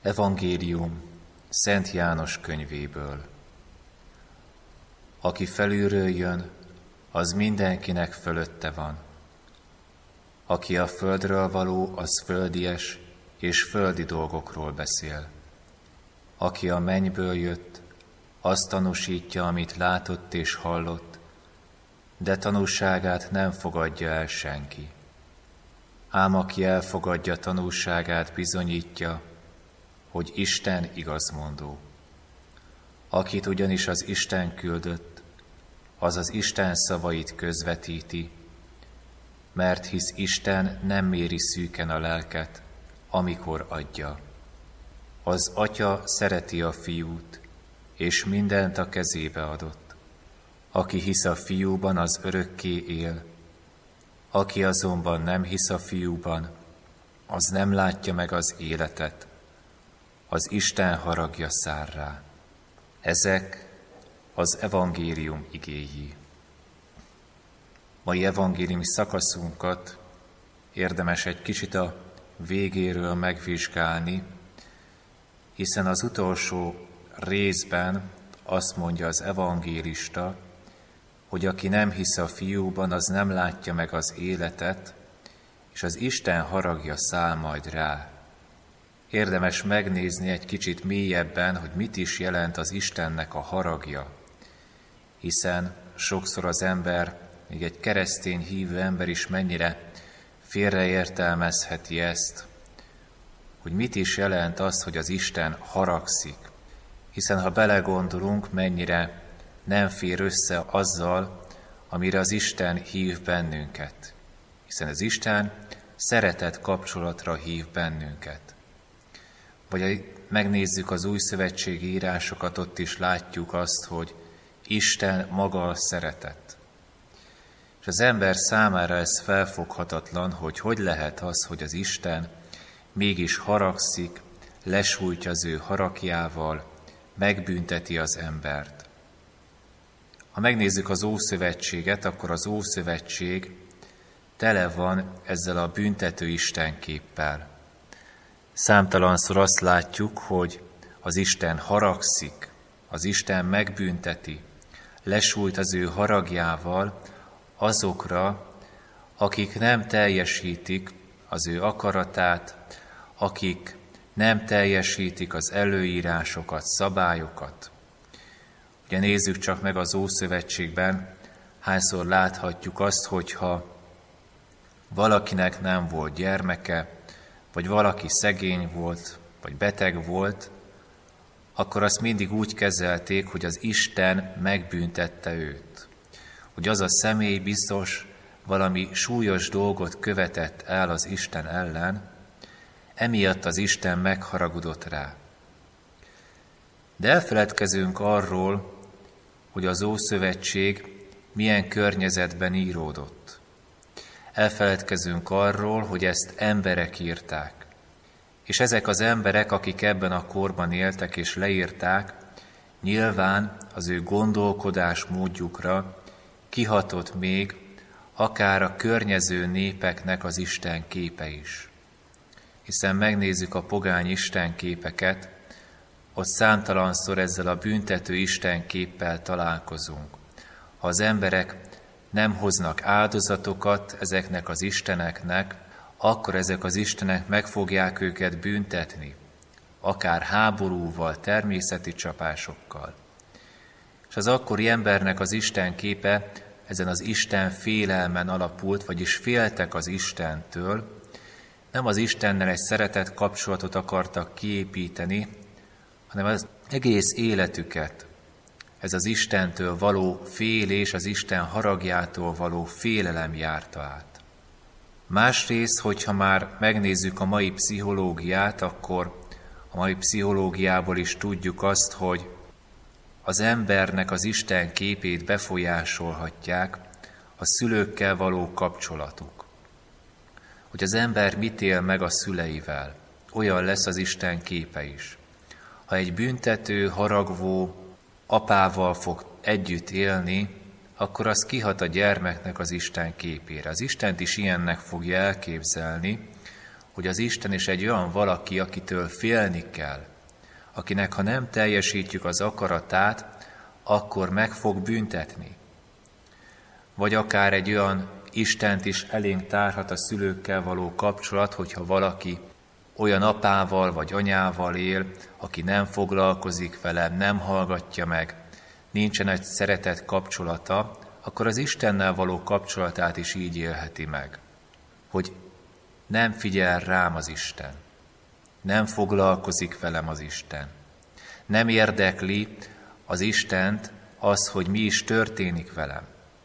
Evangélium Szent János könyvéből. Aki felülről jön, az mindenkinek fölötte van. Aki a földről való, az földies, és földi dolgokról beszél. Aki a mennyből jött, az tanúsítja, amit látott és hallott, de tanúságát nem fogadja el senki. Ám aki elfogadja tanúságát, bizonyítja, hogy Isten igazmondó. Akit ugyanis az Isten küldött, az az Isten szavait közvetíti, mert hisz Isten nem méri szűken a lelket, amikor adja. Az Atya szereti a Fiút, és mindent a kezébe adott. Aki hisz a Fiúban, az örökké él. Aki azonban nem hisz a Fiúban, az nem látja meg az életet. Az Isten haragja szár rá. Ezek az evangélium igéi. Mai evangéliumi szakaszunkat érdemes egy kicsit a végéről megvizsgálni, hiszen az utolsó részben azt mondja az evangélista, hogy aki nem hisz a Fiúban, az nem látja meg az életet, és az Isten haragja száll majd rá. Érdemes megnézni egy kicsit mélyebben, hogy mit is jelent az Istennek a haragja, hiszen sokszor az ember, még egy keresztény hívő ember is mennyire félreértelmezheti ezt, hogy mit is jelent az, hogy az Isten haragszik, hiszen ha belegondolunk, mennyire nem fér össze azzal, amire az Isten hív bennünket, hiszen az Isten szeretet kapcsolatra hív bennünket. Vagy ha megnézzük az új szövetségi írásokat, ott is látjuk azt, hogy Isten maga a szeretet. És az ember számára ez felfoghatatlan, hogy lehet az, hogy az Isten mégis haragszik, lesújtja az ő haragjával, megbünteti az embert. Ha megnézzük az Ószövetséget, akkor az Ószövetség tele van ezzel a büntető Isten képpel. Számtalanszor azt látjuk, hogy az Isten haragszik, az Isten megbünteti, lesújt az ő haragjával azokra, akik nem teljesítik az ő akaratát, akik nem teljesítik az előírásokat, szabályokat. Ugye nézzük csak meg az Ószövetségben, hányszor láthatjuk azt, hogyha valakinek nem volt gyermeke, vagy valaki szegény volt, vagy beteg volt, akkor azt mindig úgy kezelték, hogy az Isten megbüntette őt. Hogy az a személy biztos valami súlyos dolgot követett el az Isten ellen, emiatt az Isten megharagudott rá. De elfeledkezünk arról, hogy az Ószövetség milyen környezetben íródott. Elfeledkezünk arról, hogy ezt emberek írták. És ezek az emberek, akik ebben a korban éltek és leírták, nyilván az ő gondolkodás módjukra kihatott még akár a környező népeknek az Isten képe is. Hiszen megnézzük a pogány istenképeket, ott számtalanszor ezzel a büntető istenképpel találkozunk. Ha az emberek nem hoznak áldozatokat ezeknek az isteneknek, akkor ezek az istenek meg fogják őket büntetni, akár háborúval, természeti csapásokkal. És az akkori embernek az Isten képe ezen az Isten félelmen alapult, vagyis féltek az Istentől, nem az Istennel egy szeretett kapcsolatot akartak kiépíteni, hanem az egész életüket ez az Istentől való félés, az Isten haragjától való félelem járta át. Másrészt, hogyha már megnézzük a mai pszichológiát, akkor a mai pszichológiából is tudjuk azt, hogy az embernek az Isten képét befolyásolhatják a szülőkkel való kapcsolatuk. Hogy az ember mit él meg a szüleivel, olyan lesz az Isten képe is. Ha egy büntető, haragvó apával fog együtt élni, akkor az kihat a gyermeknek az Isten képére. Az Istent is ilyennek fogja elképzelni, hogy az Isten is egy olyan valaki, akitől félni kell, akinek ha nem teljesítjük az akaratát, akkor meg fog büntetni. Vagy akár egy olyan Istent is elénk tárhat a szülőkkel való kapcsolat, hogyha valaki olyan apával vagy anyával él, aki nem foglalkozik vele, nem hallgatja meg, nincsen egy szeretet kapcsolata, akkor az Istennel való kapcsolatát is így élheti meg, hogy nem figyel rám az Isten, nem foglalkozik velem az Isten, nem érdekli az Istent az, hogy mi is történik velem.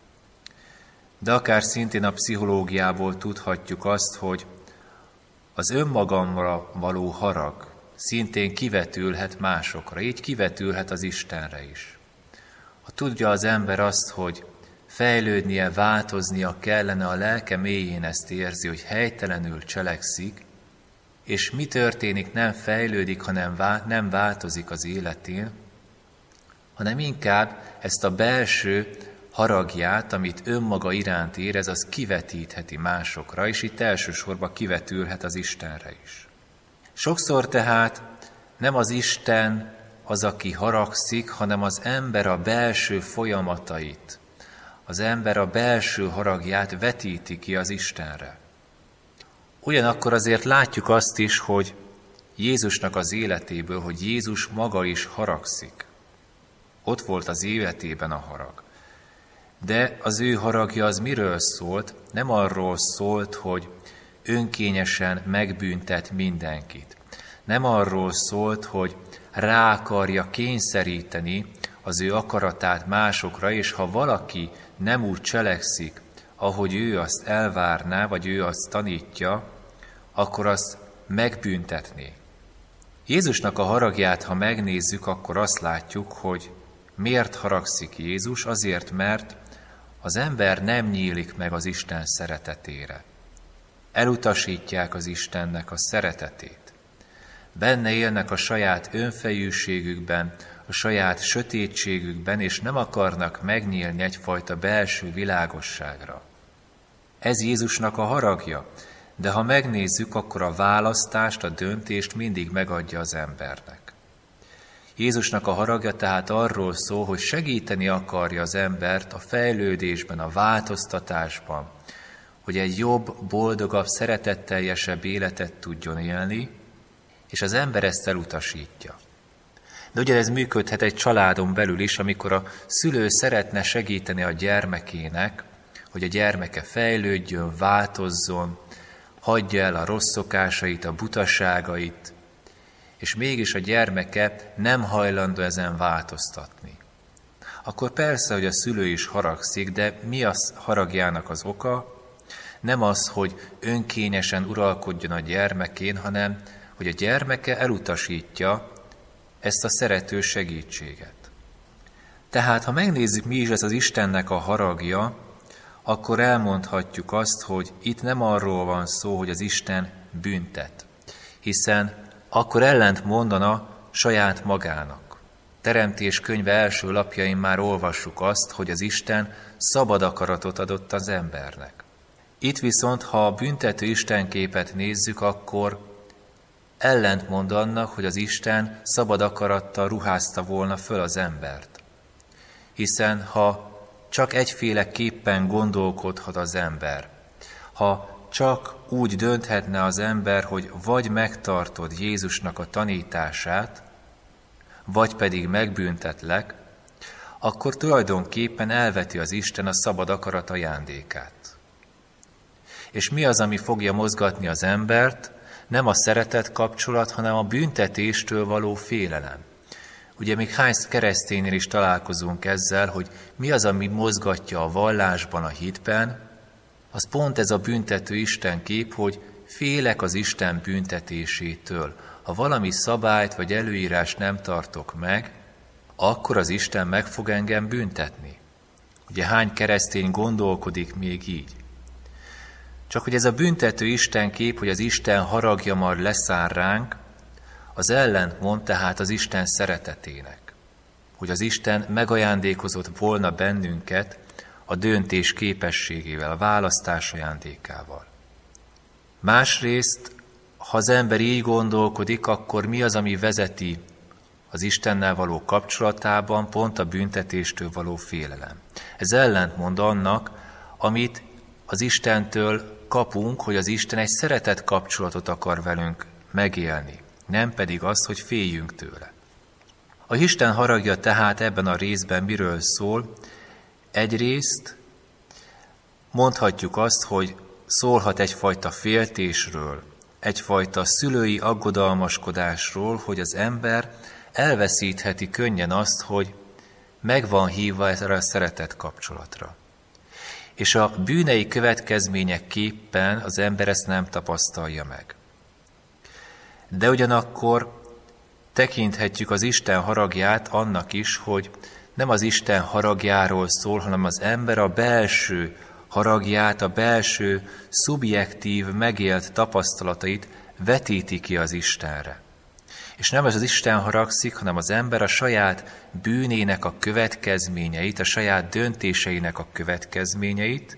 De akár szintén a pszichológiából tudhatjuk azt, hogy az önmagamra való harag szintén kivetülhet másokra, így kivetülhet az Istenre is. Ha tudja az ember azt, hogy fejlődnie, változnia kellene, a lelke mélyén ezt érzi, hogy helytelenül cselekszik, és mi történik, nem fejlődik, hanem nem változik az életén, hanem inkább ezt a belső haragját, amit önmaga iránt érez, az kivetítheti másokra, és itt elsősorban kivetülhet az Istenre is. Sokszor tehát nem az Isten az, aki haragszik, hanem az ember a belső folyamatait, az ember a belső haragját vetíti ki az Istenre. Ugyanakkor azért látjuk azt is, hogy Jézusnak az életéből, hogy Jézus maga is haragszik. Ott volt az életében a harag. De az ő haragja az miről szólt? Nem arról szólt, hogy önkényesen megbüntet mindenkit. Nem arról szólt, hogy rá akarja kényszeríteni az ő akaratát másokra, és ha valaki nem úgy cselekszik, ahogy ő azt elvárná, vagy ő azt tanítja, akkor azt megbüntetné. Jézusnak a haragját, ha megnézzük, akkor azt látjuk, hogy miért haragszik Jézus? Azért, mert az ember nem nyílik meg az Isten szeretetére. Elutasítják az Istennek a szeretetét. Benne élnek a saját önfejűségükben, a saját sötétségükben, és nem akarnak megnyílni egyfajta belső világosságra. Ez Jézusnak a haragja, de ha megnézzük, akkor a választást, a döntést mindig megadja az embernek. Jézusnak a haragja tehát arról szól, hogy segíteni akarja az embert a fejlődésben, a változtatásban, hogy egy jobb, boldogabb, szeretetteljesebb életet tudjon élni, és az ember ezt elutasítja. De ugye ez működhet egy családon belül is, amikor a szülő szeretne segíteni a gyermekének, hogy a gyermeke fejlődjön, változzon, hagyja el a rossz szokásait, a butaságait, és mégis a gyermeke nem hajlandó ezen változtatni. Akkor persze, hogy a szülő is haragszik, de mi az haragjának az oka? Nem az, hogy önkényesen uralkodjon a gyermekén, hanem hogy a gyermeke elutasítja ezt a szerető segítséget. Tehát, ha megnézzük, mi is ez az Istennek a haragja, akkor elmondhatjuk azt, hogy itt nem arról van szó, hogy az Isten büntet, hiszen akkor ellent mondana saját magának. Teremtés könyve első lapjain már olvassuk azt, hogy az Isten szabad akaratot adott az embernek. Itt viszont, ha a büntető istenképet nézzük, akkor ellentmond annak, hogy az Isten szabad akarattal ruházta volna föl az embert. Hiszen ha csak egyféleképpen gondolkodhat az ember, ha csak úgy dönthetne az ember, hogy vagy megtartod Jézusnak a tanítását, vagy pedig megbüntetlek, akkor tulajdonképpen elveti az Isten a szabad akarat ajándékát. És mi az, ami fogja mozgatni az embert? Nem a szeretet kapcsolat, hanem a büntetéstől való félelem. Ugye még hány kereszténynél is találkozunk ezzel, hogy mi az, ami mozgatja a vallásban, a hitben, az pont ez a büntető Isten kép, hogy félek az Isten büntetésétől. Ha valami szabályt vagy előírást nem tartok meg, akkor az Isten meg fog engem büntetni. Ugye hány keresztény gondolkodik még így? Csak hogy ez a büntető Isten kép, hogy az Isten haragja majd leszáll ránk, az ellentmond tehát az Isten szeretetének. Hogy az Isten megajándékozott volna bennünket a döntés képességével, a választás ajándékával. Másrészt ha az ember így gondolkodik, akkor mi az, ami vezeti az Istennel való kapcsolatában pont a büntetéstől való félelem? Ez ellentmond annak, amit az Istentől kapunk, hogy az Isten egy szeretett kapcsolatot akar velünk megélni, nem pedig azt, hogy féljünk tőle. A Isten haragja tehát ebben a részben miről szól? Egyrészt mondhatjuk azt, hogy szólhat egyfajta féltésről, egyfajta szülői aggodalmaskodásról, hogy az ember elveszítheti könnyen azt, hogy meg van hívva erre a szeretett kapcsolatra. És a bűnei következményeképpen az ember ezt nem tapasztalja meg. De ugyanakkor tekinthetjük az Isten haragját annak is, hogy nem az Isten haragjáról szól, hanem az ember a belső haragját, a belső szubjektív megélt tapasztalatait vetíti ki az Istenre. És nem az Isten haragszik, hanem az ember a saját bűnének a következményeit, a saját döntéseinek a következményeit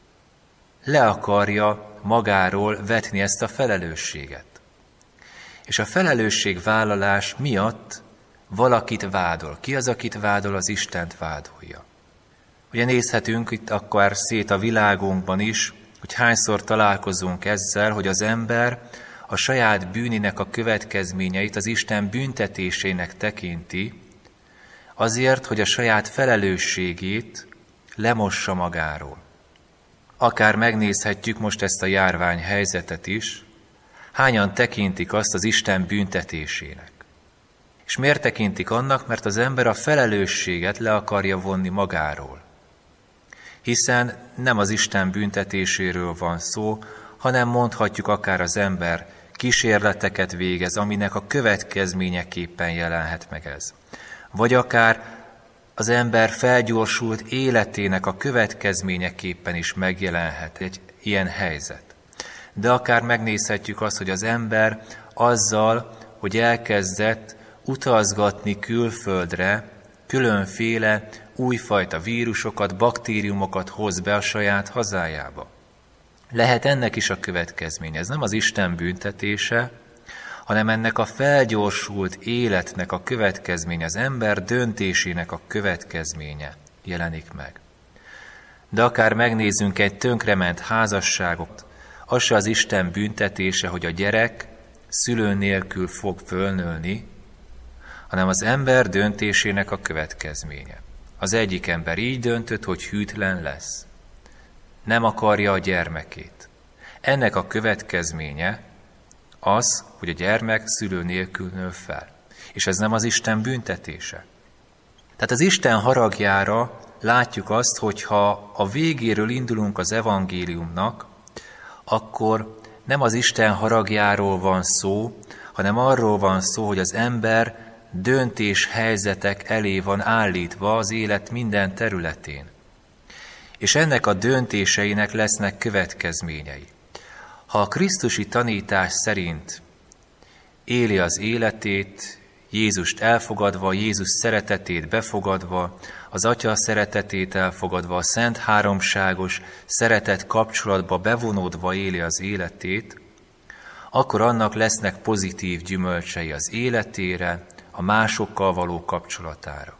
le akarja magáról vetni ezt a felelősséget. És a felelősségvállalás miatt valakit vádol. Ki az, akit vádol? Az Istent vádolja. Ugye nézhetünk itt akár szét a világunkban is, hogy hányszor találkozunk ezzel, hogy az ember a saját bűnének a következményeit az Isten büntetésének tekinti, azért, hogy a saját felelősségét lemossa magáról. Akár megnézhetjük most ezt a járványhelyzetet is, hányan tekintik azt az Isten büntetésének. És miért tekintik annak? Mert az ember a felelősséget le akarja vonni magáról. Hiszen nem az Isten büntetéséről van szó, hanem mondhatjuk akár az ember kísérleteket végez, aminek a következményeképpen jelenhet meg ez. Vagy akár az ember felgyorsult életének a következményeképpen is megjelenhet egy ilyen helyzet. De akár megnézhetjük azt, hogy az ember azzal, hogy elkezdett utazgatni külföldre, különféle újfajta vírusokat, baktériumokat hoz be a saját hazájába. Lehet ennek is a következménye. Ez nem az Isten büntetése, hanem ennek a felgyorsult életnek a következménye, az ember döntésének a következménye jelenik meg. De akár megnézzünk egy tönkrement házasságot, az se az Isten büntetése, hogy a gyerek szülő nélkül fog fölnőni, hanem az ember döntésének a következménye. Az egyik ember így döntött, hogy hűtlen lesz. Nem akarja a gyermekét. Ennek a következménye az, hogy a gyermek szülő nélkül nő fel. És ez nem az Isten büntetése. Tehát az Isten haragjára látjuk azt, hogy ha a végéről indulunk az evangéliumnak, akkor nem az Isten haragjáról van szó, hanem arról van szó, hogy az ember döntéshelyzetek elé van állítva az élet minden területén. És ennek a döntéseinek lesznek következményei. Ha a krisztusi tanítás szerint éli az életét, Jézust elfogadva, Jézus szeretetét befogadva, az Atya szeretetét elfogadva, a Szent Háromságos szeretet kapcsolatba bevonódva éli az életét, akkor annak lesznek pozitív gyümölcsei az életére, a másokkal való kapcsolatára.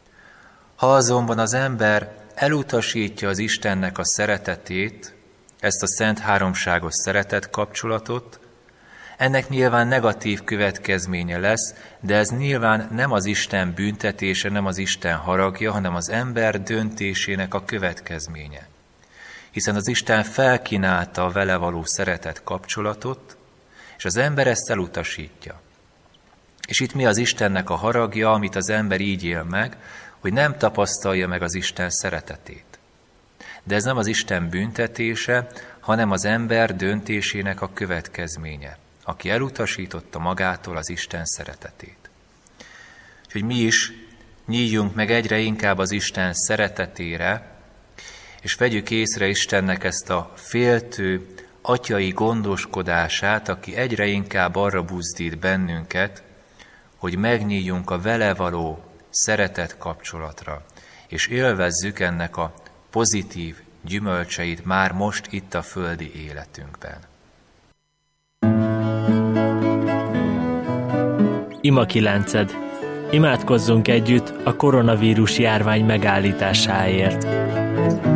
Ha azonban az ember elutasítja az Istennek a szeretetét, ezt a Szent Háromságos szeretet kapcsolatot, ennek nyilván negatív következménye lesz, de ez nyilván nem az Isten büntetése, nem az Isten haragja, hanem az ember döntésének a következménye. Hiszen az Isten felkínálta a vele való szeretet kapcsolatot, és az ember ezt elutasítja. És itt mi az Istennek a haragja, amit az ember így él meg, hogy nem tapasztalja meg az Isten szeretetét. De ez nem az Isten büntetése, hanem az ember döntésének a következménye, aki elutasította magától az Isten szeretetét. Úgyhogy mi is nyíljunk meg egyre inkább az Isten szeretetére, és vegyük észre Istennek ezt a féltő, atyai gondoskodását, aki egyre inkább arra buzdít bennünket, hogy megnyíljunk a vele való szeretet kapcsolatra, és élvezzük ennek a pozitív gyümölcseit már most itt a földi életünkben. Ima 9. Imádkozzunk együtt a koronavírus járvány megállításáért.